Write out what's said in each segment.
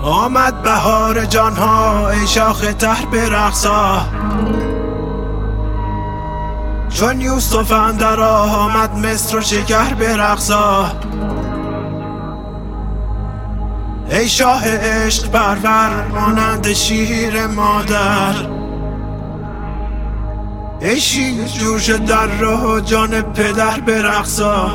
آمد بهار جانها ای شاخ تر برقصا، چون یوسف اندر آمد مصر و شکر برقصا. ای شاه عشق پرور مانند شیر مادر، ای شیر جوش در راه جان پدر برقصا.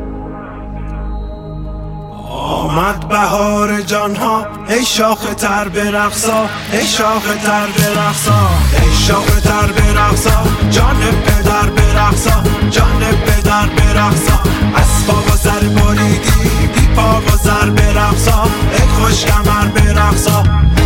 آمد بهار جانها ای شاخ تر برقصا، ای شاخ تر برقصا، ای شاخ تر برقصا، جان پدر برقصا، جان پدر برقصا. از پا و سر بریدی بی پا و سر برقصا، ای خوش کمر برقصا.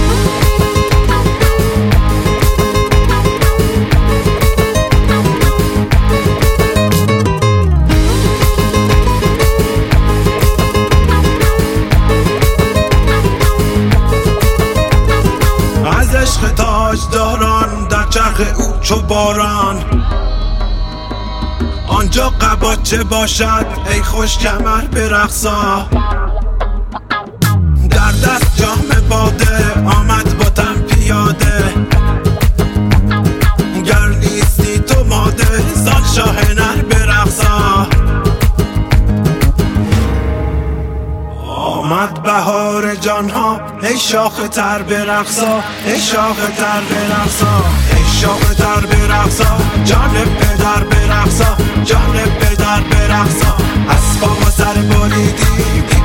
عشق تاجداران در چرخ او چو باران، آنجا قباچه باشد ای خوش کمر برقصا. در دست جام باده آمد با تن پیاده، گر نیستی تو ماده زان شاه نر برقصا. آمد بهار جانها ای شاخ تر برقصا، ای شاخ تر برقصا، ای شاخ تر برقصا، جان پدر برقصا، جان پدر برقصا. از پا و سر بریدی